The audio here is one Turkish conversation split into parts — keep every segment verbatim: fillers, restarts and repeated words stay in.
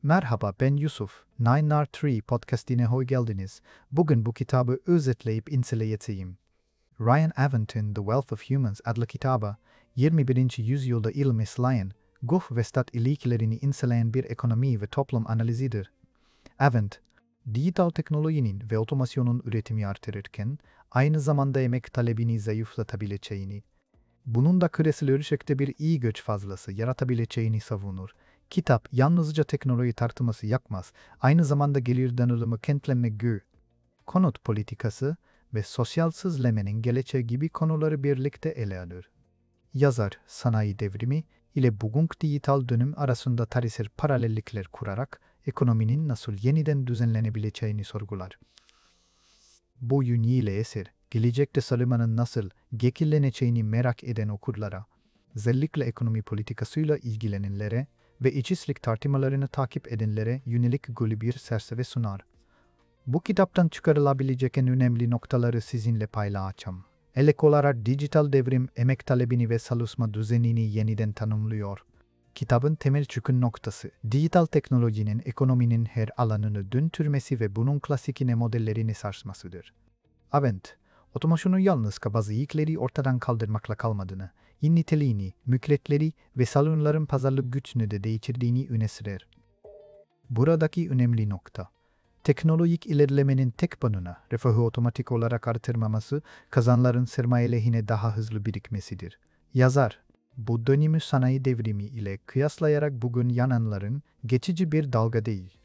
Merhaba, ben Yusuf. Nine R üç podcastine hoş geldiniz. Bugün bu kitabı özetleyip inceleyeceğim. Ryan Avent'in The Wealth of Humans adlı kitabı, yirmi birinci yüzyılda ilim işleyen, güç ve stat ilişkilerini inceleyen bir ekonomi ve toplum analizidir. Avent, dijital teknolojinin ve otomasyonun üretimi artırırken, aynı zamanda emek talebini zayıflatabileceğini, bunun da küresel ölçekte bir iyi göç fazlası yaratabileceğini savunur. Kitap yalnızca teknoloji tartışması yapmaz, aynı zamanda gelir dağılımı, kentlenme, gö, konut politikası ve sosyal sızlemenin geleceği gibi konuları birlikte ele alır. Yazar, sanayi devrimi ile bugünkü dijital dönüm arasında tarihsel paralellikler kurarak ekonominin nasıl yeniden düzenlenebileceğini sorgular. Bu yönüyle eser, gelecekte salınmanın nasıl şekilleneceğini merak eden okurlara, özellikle ekonomi politikasıyla ilgilenenlere ve işsizlik tartışmalarını takip edenlere yönelik gülü bir çerçeve sunar. Bu kitaptan çıkarılabilecek en önemli noktaları sizinle paylaşacağım. İlk olarak dijital devrim emek talebini ve çalışma düzenini yeniden tanımlıyor. Kitabın temel çıkın noktası, dijital teknolojinin ekonominin her alanını döndürmesi ve bunun klasikine modellerini sarsmasıdır. Avent, otomasyonun yalnız bazı yükleri ortadan kaldırmakla kalmadığını, niteliğini, mülkiyetleri ve salonların pazarlık gücünü de değiştirdiğini öne sürer. Buradaki önemli nokta, teknolojik ilerlemenin tek banına refahı otomatik olarak artırmaması, kazanların sermaye lehine daha hızlı birikmesidir. Yazar, bu dönemi sanayi devrimi ile kıyaslayarak bugün yananların geçici bir dalga değil,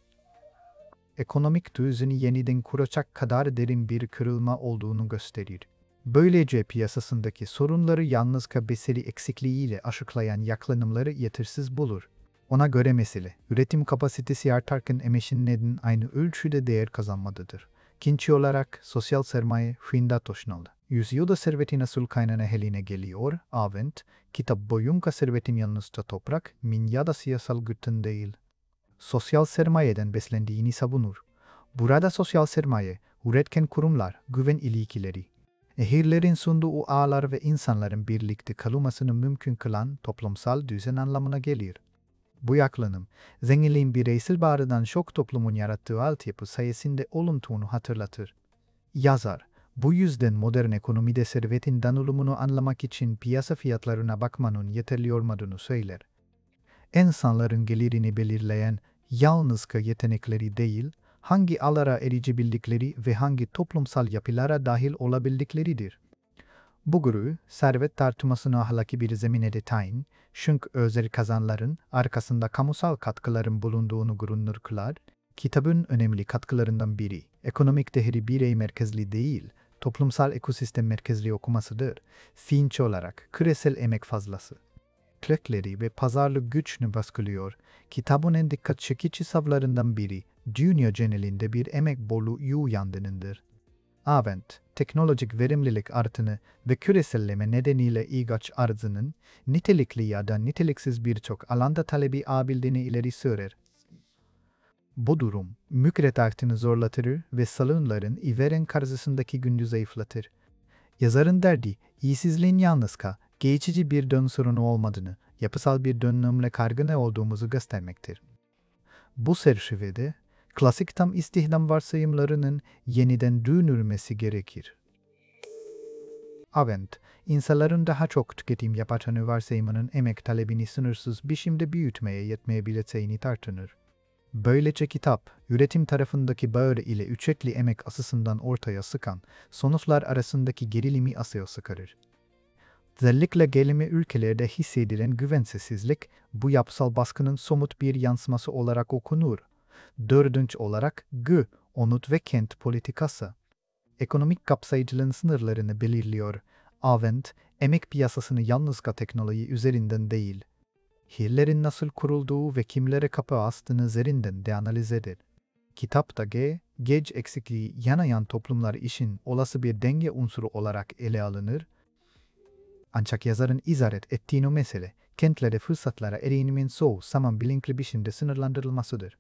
ekonomik düzeni yeniden kuracak kadar derin bir kırılma olduğunu gösterir. Böylece piyasasındaki sorunları yalnızca beceri eksikliğiyle açıklayan yaklaşımları yetersiz bulur. Ona göre mesele, üretim kapasitesi artarken emeğin neden aynı ölçüde değer kazanmadıdır. İkinci olarak sosyal sermaye hızla taşınalı. Yüzyılda servetin asıl kaynağı haline geliyor. Avent, kitap boyunca servetin yalnızca toprak, min ya da siyasal güçten değil, sosyal sermayeden beslendiğini savunur. Burada sosyal sermaye, üretken kurumlar, güven ilişkileri, ehirlerin sunduğu ağlar ve insanların birlikte kalmasını mümkün kılan toplumsal düzen anlamına gelir. Bu yaklaşım, zenginliğin bireysel bağrıdan çok toplumun yarattığı altyapı sayesinde oluntuğunu hatırlatır. Yazar, bu yüzden modern ekonomide servetin dağılımını anlamak için piyasa fiyatlarına bakmanın yeterli olmadığını söyler. İnsanların gelirini belirleyen yalnızca yetenekleri değil, hangi alara erişebildikleri ve hangi toplumsal yapılara dahil olabildikleridir. Bu grubu, servet tartışmasını ahlaki bir zemine de tayin, çünkü özel kazanların arkasında kamusal katkıların bulunduğunu görünür kılar. Kitabın önemli katkılarından biri, ekonomik değeri birey merkezli değil, toplumsal ekosistem merkezli okumasıdır. Finç olarak, küresel emek fazlası, kökleri ve pazarlık güçünü baskılıyor. Kitabın en dikkat çekici savlarından biri, dünya genelinde bir emek bolluğu uyandığındır. Avent, teknolojik verimlilik artını ve küreselleme nedeniyle ihtiyaç arzının nitelikli ya da niteliksiz birçok alanda talebi abildiğini ileri sürer. Bu durum, mülkiyet artıını zorlatır ve salonların iveren karşısındaki gündüzü zayıflatır. Yazarın derdi, işsizliğin yalnızca geçici bir dön sorunu olmadığını, yapısal bir dönümle kargın olduğumuzu göstermektir. Bu çerçevede, klasik tam istihdam varsayımlarının yeniden dönülmesi gerekir. Avent, insanların daha çok tüketim yapacağını varsayımının emek talebini sınırsız biçimde büyütmeye yetmeyebileceğini tartışır. Böylece kitap, üretim tarafındaki bağır ile ücretli emek asısından ortaya sıkan sonuçlar arasındaki gerilimi asıl sıkarır. Özellikle gelişmiş ülkelerde hissedilen güvensizlik, bu yapısal baskının somut bir yansıması olarak okunur. Dördüncü olarak, G, onut ve kent politikası. Ekonomik kapsayıcılığın sınırlarını belirliyor. Avent, emek piyasasını yalnızca teknoloji üzerinden değil, hillerin nasıl kurulduğu ve kimlere kapı astığını üzerinden de analiz eder. Kitapta G, geç eksikliği yanayan toplumlar için olası bir denge unsuru olarak ele alınır. Ancak yazarın izaret ettiği o mesele, kentlerde fırsatlara erişimin çoğu zaman bilinçli biçimde sınırlandırılmasıdır.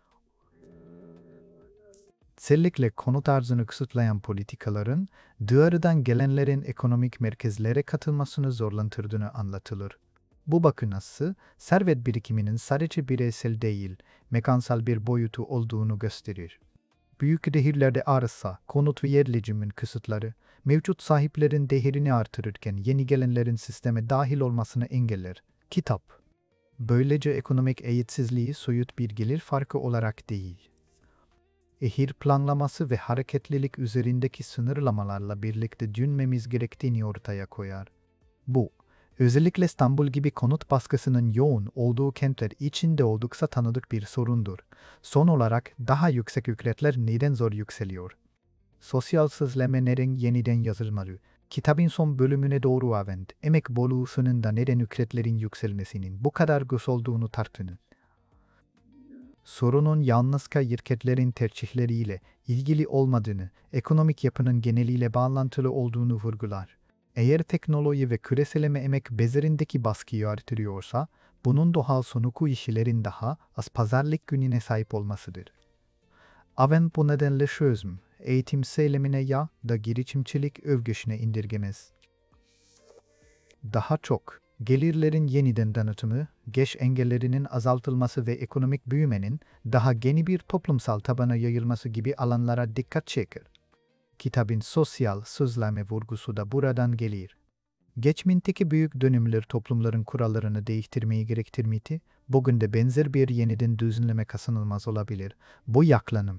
Özellikle konut arzını kısıtlayan politikaların, dışarıdan gelenlerin ekonomik merkezlere katılmasını zorlandırdığını anlatılır. Bu bakış açısı, servet birikiminin sadece bireysel değil, mekansal bir boyutu olduğunu gösterir. Büyük şehirlerde arsa, konut ve yerleşimin kısıtları, mevcut sahiplerin değerini artırırken yeni gelenlerin sisteme dahil olmasını engeller. Kitap, böylece ekonomik eğitsizliği soyut bir gelir farkı olarak değil, şehir planlaması ve hareketlilik üzerindeki sınırlamalarla birlikte düşünmemiz gerektiğini ortaya koyar. Bu, özellikle İstanbul gibi konut baskısının yoğun olduğu kentler içinde oldukça tanıdık bir sorundur. Son olarak daha yüksek ücretler neden zor yükseliyor? Sosyal sözleşmelerin yeniden yazılmaları. Kitabın son bölümüne doğru avent, emek bolu sonunda neden ücretlerin yükselmesinin bu kadar güç olduğunu tartışın. Sorunun yalnızca şirketlerin tercihleriyle ilgili olmadığını, ekonomik yapının geneliyle bağlantılı olduğunu vurgular. Eğer teknoloji ve küreseleme emek bezerindeki baskıyı artırıyorsa, bunun doğal sonucu işçilerin daha az pazarlık gününe sahip olmasıdır. Aven bu nedenle çözüm, eğitim söylemine ya da girişimcilik övgüsüne indirgemez. Daha çok, gelirlerin yeniden dağıtımı, geç engellerinin azaltılması ve ekonomik büyümenin daha geniş bir toplumsal tabana yayılması gibi alanlara dikkat çeker. Kitabın sosyal sözleme vurgusu da buradan gelir. Geçmişteki büyük dönümler toplumların kurallarını değiştirmeyi gerektirmedi, bugün de benzer bir yeniden düzenleme kaçınılmaz olabilir. Bu yaklanım,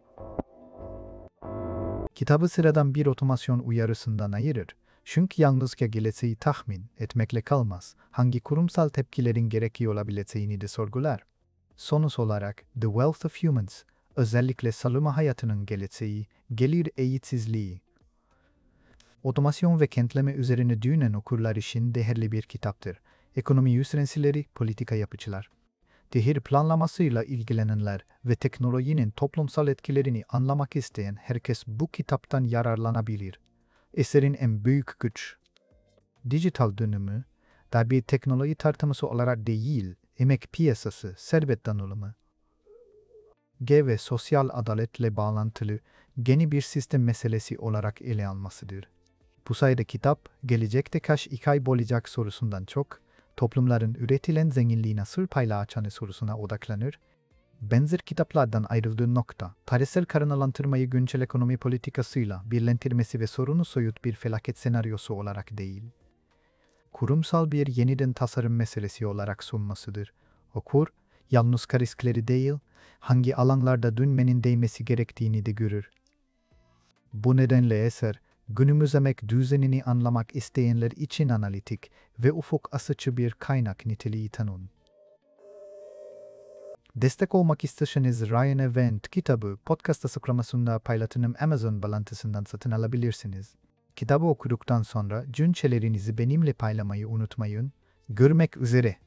kitabı sıradan bir otomasyon uyarısından ayırır. Çünkü yalnızca geleceği tahmin etmekle kalmaz, hangi kurumsal tepkilerin gerekli olabileceğini de sorgular. Sonuç olarak, The Wealth of Humans, özellikle salma hayatının geleceği, gelir eğitsizliği, otomasyon ve kentleme üzerine düşünen okurlar için değerli bir kitaptır. Ekonomi yüzrensileri, politika yapıcılar, şehir planlamasıyla ilgilenenler ve teknolojinin toplumsal etkilerini anlamak isteyen herkes bu kitaptan yararlanabilir. Eserin en büyük güç, dijital dönümü, da bir teknoloji tartışması olarak değil, emek piyasası, servet dağılımı, G ve sosyal adaletle bağlantılı yeni bir sistem meselesi olarak ele almasıdır. Bu sayede kitap, gelecekte kaç ikay olacak sorusundan çok, toplumların üretilen zenginliği nasıl paylaşanı sorusuna odaklanır. Benzer kitaplardan ayrıldığı nokta, tarihsel karınalantırmayı güncel ekonomi politikasıyla birleştirmesi ve sorunu soyut bir felaket senaryosu olarak değil, kurumsal bir yeniden tasarım meselesi olarak sunmasıdır. Okur, yalnız riskleri değil, hangi alanlarda dönmenin değmesi gerektiğini de görür. Bu nedenle eser, günümüz emek düzenini anlamak isteyenler için analitik ve ufuk açıcı bir kaynak niteliği tanır. Destek olmak isterseniz Ryan Event kitabı podcast açıklamasında paylaştığım Amazon bağlantısından satın alabilirsiniz. Kitabı okuduktan sonra düşüncelerinizi benimle paylaşmayı unutmayın. Görmek üzere.